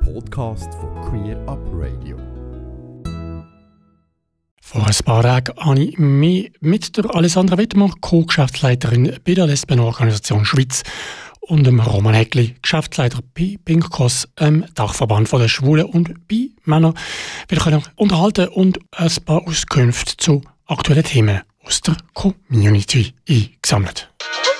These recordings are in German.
Podcast von Queer Up Radio. Vor ein paar Tagen habe ich mich mit der Alessandra Wittmer, Co-Geschäftsleiterin bei der Lesbenorganisation Schweiz, und dem Roman Heckli, Geschäftsleiter bei Pink Cross, Dachverband der Schwulen und bei Männern, wieder unterhalten und ein paar Auskünfte zu aktuellen Themen aus der Community eingesammelt.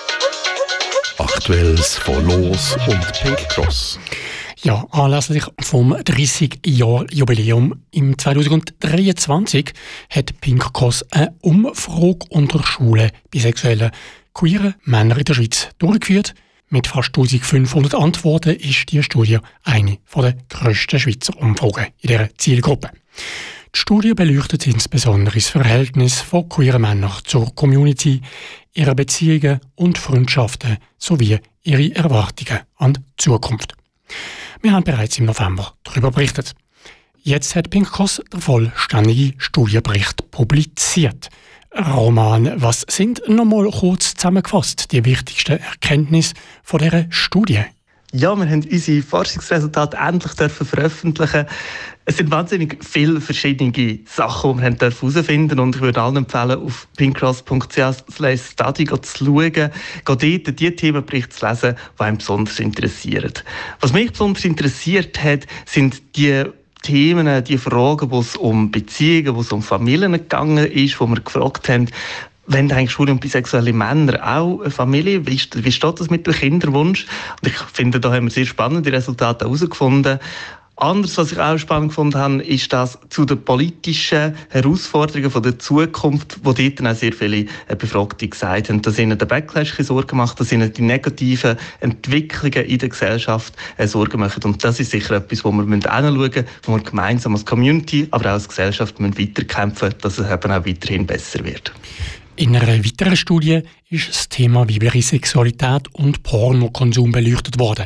Aktuelles von Los und Pink Cross. Ja, anlässlich vom 30-Jahr-Jubiläum im 2023 hat Pink Cross eine Umfrage unter Schwulen, bisexuellen, queeren Männern in der Schweiz durchgeführt. Mit fast 1500 Antworten ist die Studie eine der grössten Schweizer Umfragen in dieser Zielgruppe. Die Studie beleuchtet insbesondere das Verhältnis von queeren Männern zur Community, ihre Beziehungen und Freundschaften sowie ihre Erwartungen an die Zukunft. Wir haben bereits im November darüber berichtet. Jetzt hat Pink Cross den vollständigen Studienbericht publiziert. Roman, was sind nochmal kurz zusammengefasst die wichtigsten Erkenntnisse von dieser Studie? Ja, wir haben unsere Forschungsresultate endlich veröffentlichen. Es sind wahnsinnig viele verschiedene Sachen, die wir herausfinden dürfen. Und ich würde allen empfehlen, auf pinkcross.ch/study zu schauen, dort die Themenberichte zu lesen, die einen besonders interessieren. Was mich besonders interessiert hat, sind die Themen, die Fragen, wo es um Beziehungen, wo es um Familien gegangen ist, wo wir gefragt haben, wenn eigentlich schwule und bisexuelle Männer auch eine Familie, wie steht das mit dem Kinderwunsch? Und ich finde, da haben wir sehr spannende Resultate herausgefunden. Anders, was ich auch spannend gefunden habe, ist das zu den politischen Herausforderungen der Zukunft, wo dort dann auch sehr viele Befragte gesagt haben, dass ihnen der Backlash Sorgen macht, dass ihnen die negativen Entwicklungen in der Gesellschaft Sorgen machen. Und das ist sicher etwas, wo wir hinschauen müssen, wo wir gemeinsam als Community, aber auch als Gesellschaft weiterkämpfen müssen, dass es eben auch weiterhin besser wird. In einer weiteren Studie ist das Thema weibliche Sexualität und Pornokonsum beleuchtet worden.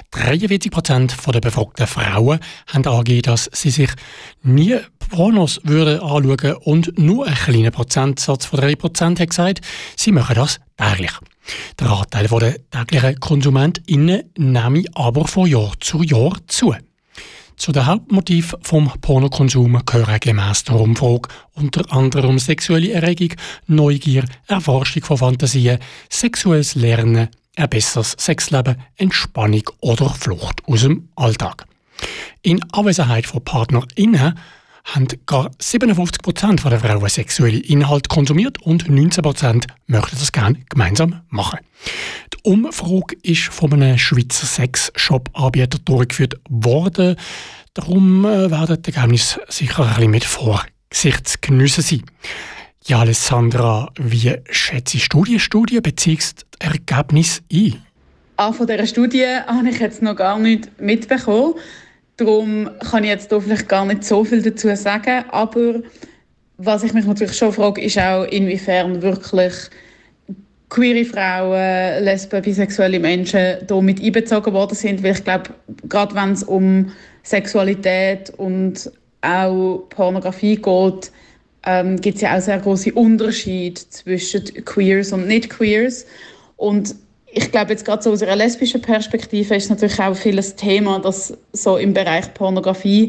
43% der befragten Frauen haben angegeben, dass sie sich nie Pornos würden anschauen, und nur ein kleiner Prozentsatz von 3% hat gesagt, sie machen das täglich. Der Anteil der täglichen KonsumentInnen nehme aber von Jahr zu Jahr zu. Zu den Hauptmotiven vom Pornokonsum gehören gemäss der Umfrage unter anderem sexuelle Erregung, Neugier, Erforschung von Fantasien, sexuelles Lernen, ein besseres Sexleben, Entspannung oder Flucht aus dem Alltag. In Anwesenheit von PartnerInnen haben gar 57% der Frauen sexuelle Inhalte konsumiert und 19% möchten das gerne gemeinsam machen. Die Umfrage ist von einem Schweizer Sexshop-Anbieter durchgeführt worden. Darum werden die Ergebnisse sicher ein bisschen mit Vorsicht zu geniessen sein. Ja, Alessandra, wie schätzt du die Studie bzw. das Ergebnis ein? Von dieser Studie habe ich jetzt noch gar nichts mitbekommen. Darum kann ich jetzt hier vielleicht gar nicht so viel dazu sagen. Aber was ich mich natürlich schon frage, ist auch, inwiefern wirklich queere Frauen, Lesben, bisexuelle Menschen hier mit einbezogen worden sind. Weil ich glaube, gerade wenn es um Sexualität und auch Pornografie geht, gibt es ja auch sehr grosse Unterschiede zwischen Queers und Nicht-Queers. Und ich glaube, jetzt gerade so aus einer lesbischen Perspektive ist natürlich auch vieles Thema, dass so im Bereich Pornografie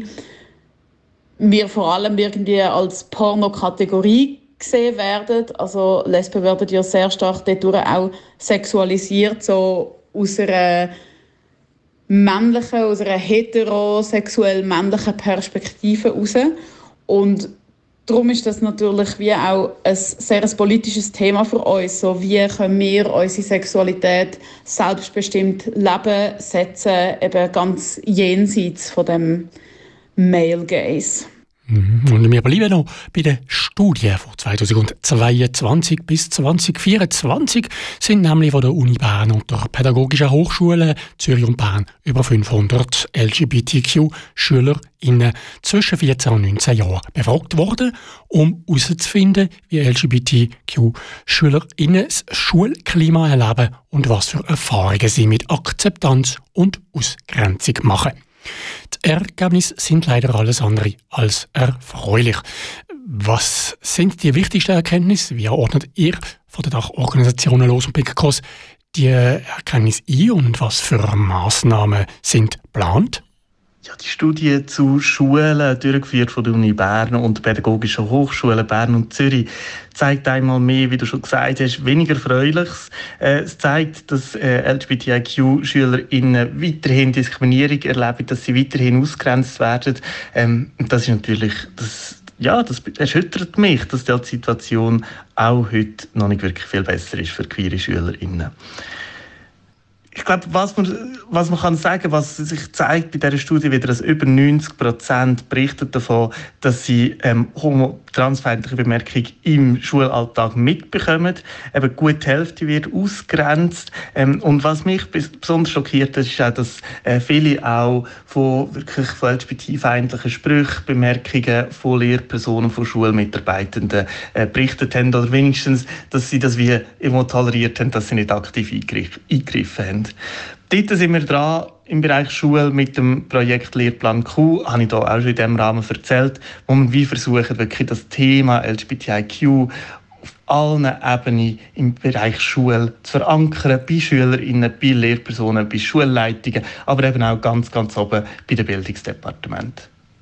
wir vor allem irgendwie als Pornokategorie gesehen werden. Also Lesben werden ja sehr stark dadurch auch sexualisiert, so aus einer männlichen, aus einer heterosexuell männlichen Perspektive heraus. Und darum ist das natürlich wie auch ein sehr politisches Thema für uns. So, wie können wir unsere Sexualität selbstbestimmt leben, setzen, eben ganz jenseits von dem Male Gaze. Und wir bleiben noch bei der Studie von 2022 bis 2024 sind nämlich von der Uni Bern und der Pädagogischen Hochschule Zürich und Bern über 500 LGBTQ-SchülerInnen zwischen 14 und 19 Jahren befragt worden, um herauszufinden, wie LGBTQ-SchülerInnen das Schulklima erleben und was für Erfahrungen sie mit Akzeptanz und Ausgrenzung machen. Die Ergebnisse sind leider alles andere als erfreulich. Was sind die wichtigsten Erkenntnisse? Wie ordnet ihr von den Dachorganisationen Los und Pink Cross die Erkenntnisse ein und was für Massnahmen sind geplant? Ja, die Studie zu Schulen, durchgeführt von der Uni Bern und Pädagogischen Hochschulen Bern und Zürich, zeigt einmal mehr, wie du schon gesagt hast, weniger Erfreuliches. Es zeigt, dass LGBTIQ-SchülerInnen weiterhin Diskriminierung erleben, dass sie weiterhin ausgegrenzt werden. Das ist natürlich, das erschüttert mich, dass die Situation auch heute noch nicht wirklich viel besser ist für queere SchülerInnen. Ich glaube, was man kann sagen, was sich zeigt bei dieser Studie wieder, dass über 90% berichten davon, dass sie homo-transfeindliche Bemerkungen im Schulalltag mitbekommen. Eben gut die Hälfte wird ausgegrenzt. Und was mich besonders schockiert ist auch, dass viele auch von LGBT-feindlichen Sprüchen, Bemerkungen von Lehrpersonen, von Schulmitarbeitenden berichtet haben, oder wenigstens, dass sie das wie immer toleriert haben, dass sie nicht aktiv eingegriffen haben. Dort sind wir dran im Bereich Schule mit dem Projekt Lehrplan Q, habe ich da auch schon in diesem Rahmen erzählt, wo wir versuchen, wirklich das Thema LGBTIQ auf allen Ebenen im Bereich Schule zu verankern, bei SchülerInnen, bei Lehrpersonen, bei Schulleitungen, aber eben auch ganz, ganz oben bei den Bildungsdepartementen.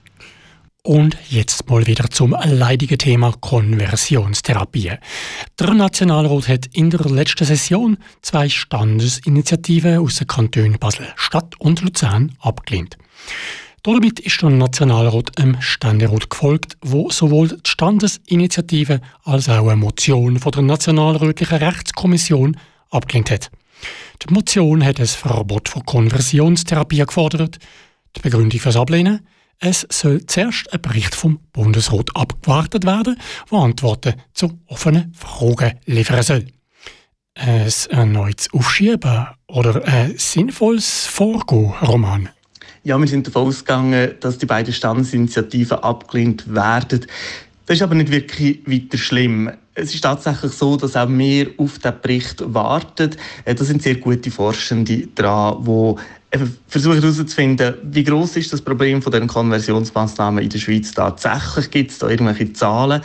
Und jetzt mal wieder zum leidigen Thema Konversionstherapie. Der Nationalrat hat in der letzten Session 2 Standesinitiativen aus den Kantonen Basel-Stadt und Luzern abgelehnt. Damit ist der Nationalrat dem Ständerat gefolgt, wo sowohl die Standesinitiative als auch eine Motion von der Nationalrätlichen Rechtskommission abgelehnt hat. Die Motion hat ein Verbot von Konversionstherapie gefordert. Die Begründung für das Ablehnen: es soll zuerst ein Bericht vom Bundesrat abgewartet werden, der Antworten zu offenen Fragen liefern soll. Ein erneutes Aufschieben oder ein sinnvolles Vorgehen, Roman? Ja, wir sind davon ausgegangen, dass die beiden Standesinitiativen abgelehnt werden. Das ist aber nicht wirklich weiter schlimm. Es ist tatsächlich so, dass auch wir auf diesen Bericht warten. Da sind sehr gute Forschende dran, die versuchen herauszufinden, wie gross ist das Problem von diesen Konversionsmaßnahmen in der Schweiz tatsächlich? Gibt es da irgendwelche Zahlen?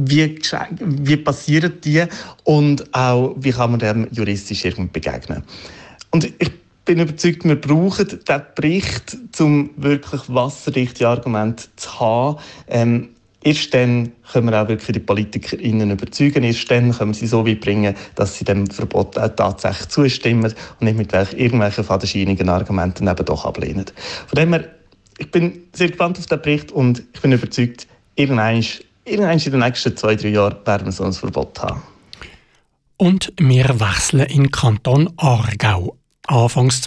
Wie passieren die? Und auch, wie kann man dem juristisch irgendwie begegnen? Und ich bin überzeugt, wir brauchen diesen Bericht, um wirklich wasserdichte Argumente zu haben. Erst dann können wir auch wirklich die PolitikerInnen überzeugen. Erst dann können wir sie so weit bringen, dass sie dem Verbot auch tatsächlich zustimmen und nicht mit irgendwelchen fadenscheinigen Argumenten eben doch ablehnen. Von dem her, ich bin sehr gespannt auf den Bericht und ich bin überzeugt, irgendwann in den nächsten 2-3 Jahren werden wir so ein Verbot haben. Und wir wechseln in den Kanton Aargau. Anfangs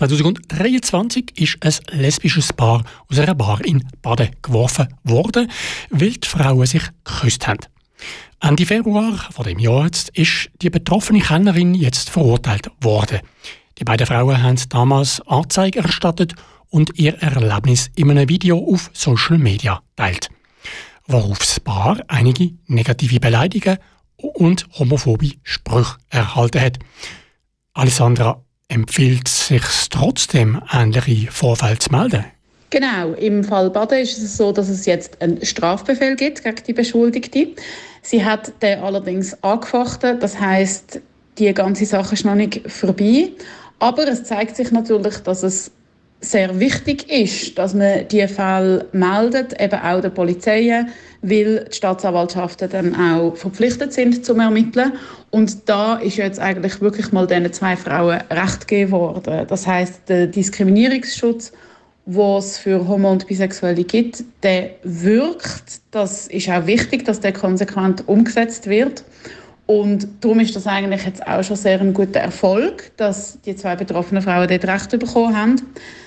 2023 ist ein lesbisches Paar aus einer Bar in Baden geworfen worden, weil die Frauen sich geküsst haben. Ende Februar von dem Jahr ist die betroffene Kennerin jetzt verurteilt worden. Die beiden Frauen haben damals Anzeige erstattet und ihr Erlebnis in einem Video auf Social Media teilt, worauf das Paar einige negative Beleidigungen und homophobe Sprüche erhalten hat. Alessandra, empfiehlt es sich trotzdem, ähnliche Vorfälle zu melden? Genau, im Fall Baden ist es so, dass es jetzt einen Strafbefehl gibt gegen die Beschuldigte. Sie hat den allerdings angefochten, das heisst, die ganze Sache ist noch nicht vorbei. Aber es zeigt sich natürlich, dass es sehr wichtig ist, dass man diese Fälle meldet, eben auch der Polizei, weil die Staatsanwaltschaften dann auch verpflichtet sind, zu ermitteln. Und da ist jetzt eigentlich wirklich mal diesen 2 Frauen Recht gegeben worden. Das heisst, der Diskriminierungsschutz, den es für Homo- und Bisexuelle gibt, der wirkt. Das ist auch wichtig, dass der konsequent umgesetzt wird. Und darum ist das eigentlich jetzt auch schon sehr ein guter Erfolg, dass die 2 betroffenen Frauen dort Recht bekommen haben.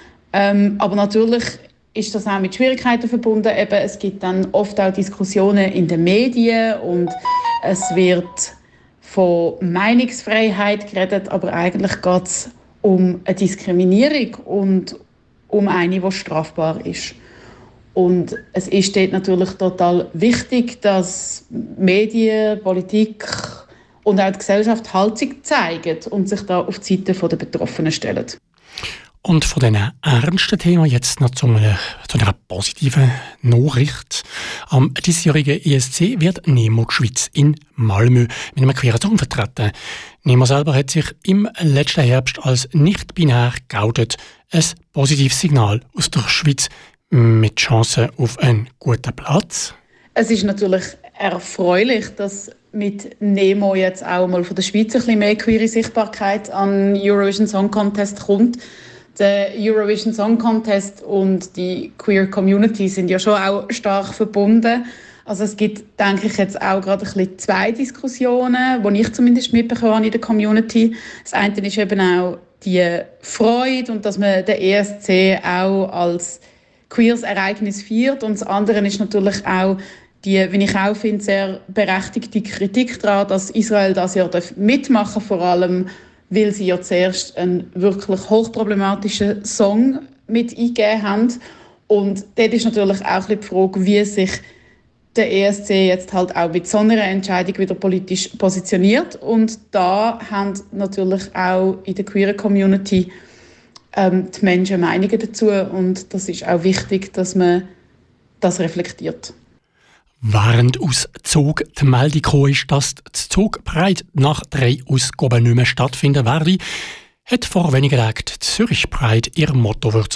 Aber natürlich ist das auch mit Schwierigkeiten verbunden. Eben, es gibt dann oft auch Diskussionen in den Medien und es wird von Meinungsfreiheit geredet, aber eigentlich geht es um eine Diskriminierung und um eine, die strafbar ist. Und es ist dort natürlich total wichtig, dass Medien, Politik und auch die Gesellschaft Haltung zeigen und sich da auf die Seite der Betroffenen stellen. Und von diesen ernsten Themen jetzt noch zu einer positiven Nachricht. Am diesjährigen ESC wird Nemo die Schweiz in Malmö mit einem queeren Song vertreten. Nemo selber hat sich im letzten Herbst als nicht binär geoutet. Ein positives Signal aus der Schweiz. mit Chancen auf einen guten Platz? Es ist natürlich erfreulich, dass mit Nemo jetzt auch mal von der Schweiz ein bisschen mehr queere Sichtbarkeit an Eurovision Song Contest kommt. Der Eurovision Song Contest und die Queer Community sind ja schon auch stark verbunden. Also es gibt, denke ich, jetzt auch gerade ein bisschen zwei Diskussionen, die ich zumindest mitbekommen habe in der Community. Das eine ist eben auch die Freude und dass man den ESC auch als queeres Ereignis feiert. Und das andere ist natürlich auch die, wie ich auch finde, sehr berechtigte Kritik daran, dass Israel das ja mitmachen darf, vor allem, weil sie ja zuerst einen wirklich hochproblematischen Song mit eingegeben haben. Und dort ist natürlich auch die Frage, wie sich der ESC jetzt halt auch mit so einer Entscheidung wieder politisch positioniert. Und da haben natürlich auch in der queeren Community die Menschen Meinungen dazu. Und das ist auch wichtig, dass man das reflektiert. Während aus Zug die Meldung gekommen ist, dass das Zugpride nach 3 Ausgaben nicht mehr stattfinden werde, hat vor wenigen Tagen die Zürich Pride ihr Motto für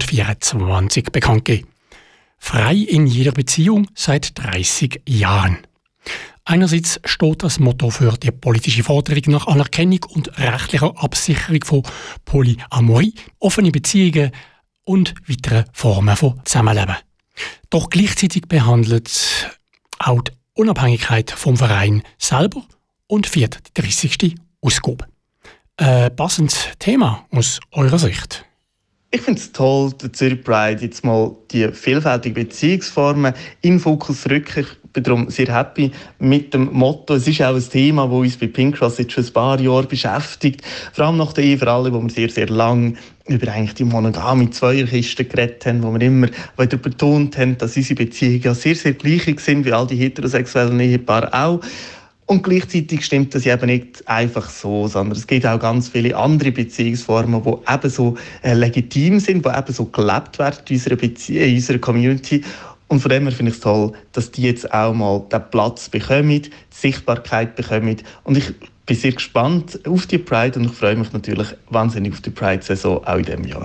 2024 bekannt gegeben. Frei in jeder Beziehung seit 30 Jahren. Einerseits steht das Motto für die politische Forderung nach Anerkennung und rechtlicher Absicherung von Polyamorie, offene Beziehungen und weiteren Formen von Zusammenleben. Doch gleichzeitig behandelt auch die Unabhängigkeit vom Verein selber und feiert die 30. Ausgabe. Ein passendes Thema aus eurer Sicht? Ich finde es toll, der Zürich Pride jetzt mal die vielfältigen Beziehungsformen in den Fokus rückt. Ich bin darum sehr happy mit dem Motto. Es ist auch ein Thema, das uns bei Pink Cross jetzt schon ein paar Jahre beschäftigt. Vor allem nach der Ehe für alle, wo wir sehr, sehr lange über eigentlich die monogame Zweierkiste geredet haben, wo wir immer wieder betont haben, dass unsere Beziehungen ja sehr, sehr gleich sind, wie all die heterosexuellen Ehepaare auch. Und gleichzeitig stimmt das eben nicht einfach so, sondern es gibt auch ganz viele andere Beziehungsformen, die ebenso legitim sind, die ebenso gelebt werden in unserer Community. Und von dem her finde ich es toll, dass die jetzt auch mal den Platz bekommen, die Sichtbarkeit bekommen. Und ich bin sehr gespannt auf die Pride und ich freue mich natürlich wahnsinnig auf die Pride-Saison auch in diesem Jahr.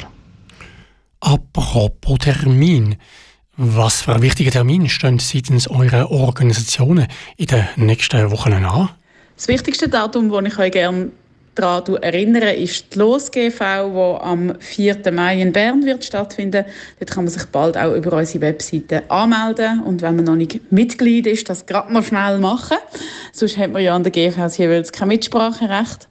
Apropos Termin. Was für wichtige Termine stehen seitens eurer Organisationen in den nächsten Wochen an? Das wichtigste Datum, das ich euch gerne daran erinnere, ist die LOS-GV, die am 4. Mai in Bern wird stattfinden. Dort kann man sich bald auch über unsere Webseite anmelden. Und wenn man noch nicht Mitglied ist, das gerade mal schnell machen. Sonst hat man ja an der GV jeweils kein Mitspracherecht.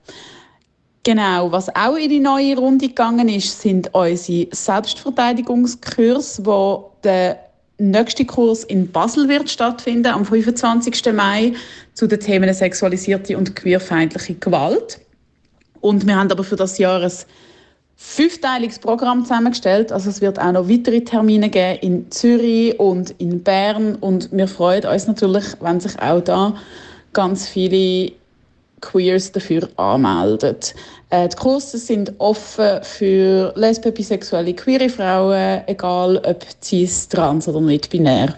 Genau, was auch in die neue Runde gegangen ist, sind unsere Selbstverteidigungskurse, wo der nächste Kurs in Basel wird stattfinden, am 25. Mai, zu den Themen sexualisierte und queerfeindliche Gewalt. Und wir haben aber für das Jahr ein 5-teiliges Programm zusammengestellt. Also es wird auch noch weitere Termine geben in Zürich und in Bern. Und wir freuen uns natürlich, wenn sich auch da ganz viele Queers dafür anmelden. Die Kurse sind offen für lesbische, bisexuelle, queere Frauen, egal ob cis, trans oder nicht binär.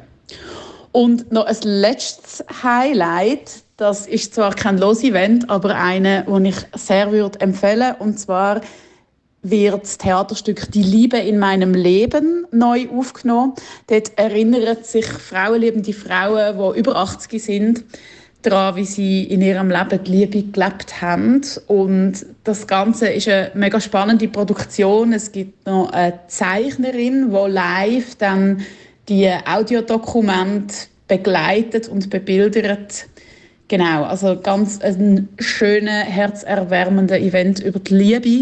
Und noch ein letztes Highlight, das ist zwar kein Los-Event, aber eine, den ich sehr empfehlen würde. Und zwar wird das Theaterstück «Die Liebe in meinem Leben» neu aufgenommen. Dort erinnern sich frauenliebende Frauen, die über 80 sind, daran, wie sie in ihrem Leben die Liebe gelebt haben. Und das Ganze ist eine mega spannende Produktion. Es gibt noch eine Zeichnerin, die live dann die Audiodokumente begleitet und bebildert. Genau, also ganz ein schöner, herzerwärmender Event über die Liebe.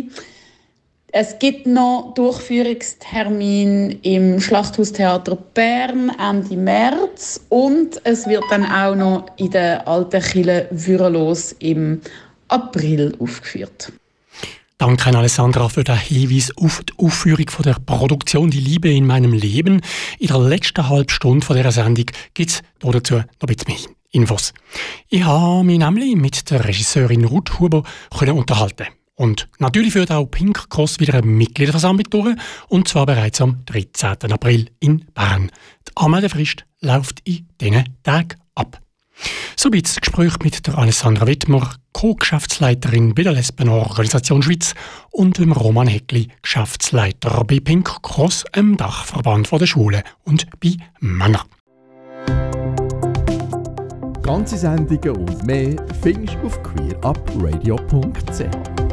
Es gibt noch Durchführungstermin im Schlachthaustheater Bern Ende März und es wird dann auch noch in der alten Kille Würelos im April aufgeführt. Danke an Alessandra für den Hinweis auf die Aufführung von der Produktion «Die Liebe in meinem Leben». In der letzten halben Stunde dieser Sendung gibt es dazu noch ein bisschen mehr Infos. Ich habe mich nämlich mit der Regisseurin Ruth Huber unterhalten. Und natürlich führt auch Pink Cross wieder eine Mitgliederversammlung durch, und zwar bereits am 13. April in Bern. Die Anmeldefrist läuft in diesen Tagen ab. Soweit das Gespräch mit der Alessandra Wittmer, Co-Geschäftsleiterin bei der Lesbenorganisation Schweiz, und dem Roman Heckli, Geschäftsleiter bei Pink Cross, einem Dachverband der Schulen und bei Männern. Ganze Sendungen und mehr findest du auf queerupradio.ch.